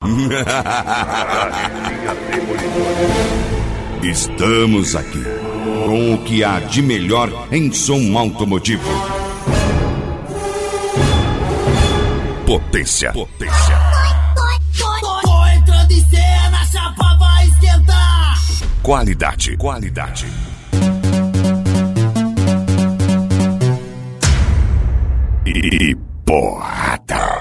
Estamos aqui com o que há de melhor em som automotivo. Potência. Tô entrando em cena, a chapa vai esquentar. Qualidade. E porrada.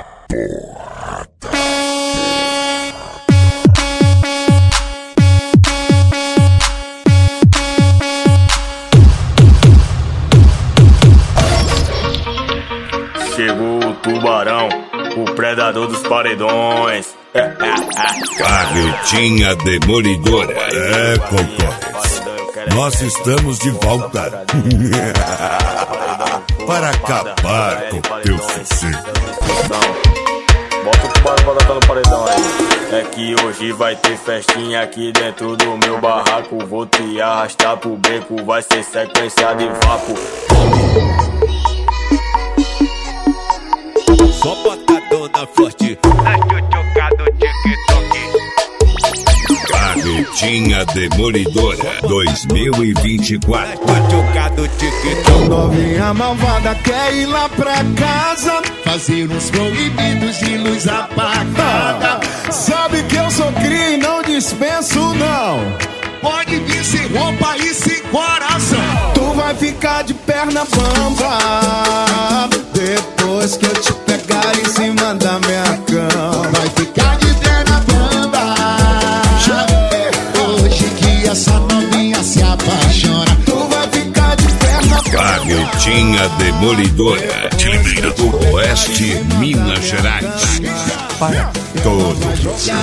Chegou o tubarão, o predador dos paredões. Carretinha demolidora. Concorrentes. Nós estamos de volta para acabar com teu sossego. Bota o tubarão pra botar no paredão aí. É que hoje vai ter festinha aqui dentro do meu barraco. Vou te arrastar pro beco, vai ser sequência de vapo. Só botadona forte, na tchutchuca do TikTok. Carretinha demolidora 2024. Tchutchuca do TikTok. Novinha malvada quer ir lá pra casa fazer uns proibidos de luz apagada. Sabe que eu sou cria e não dispenso não. Pode vir sem roupa e sem coração. Tu vai ficar de perna bamba depois que eu te pegar em cima da minha cama. Vai ficar de perna bamba hoje que essa novinha se apaixona. Tu vai ficar de perna bamba. Carretinha demolidora de Limeira do Oeste, Minas Gerais. Para todos.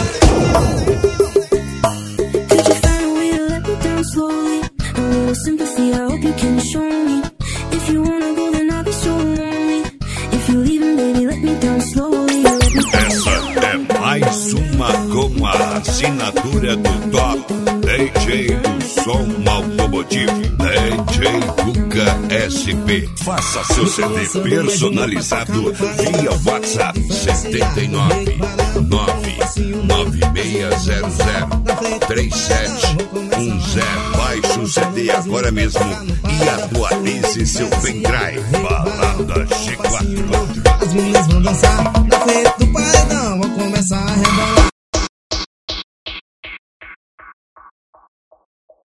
Sympathy, I hope you can show me. If you wanna go, then I'll be so lonely. If you're leaving, baby, let me down slowly. Essa é mais uma com a assinatura do top DJ do som automotivo, DJ Cuca SP. Faça seu CD personalizado via WhatsApp 79 996003710. Baixe o CD agora mesmo e atualize seu pendrive. Balada G4. As meninas vão dançar.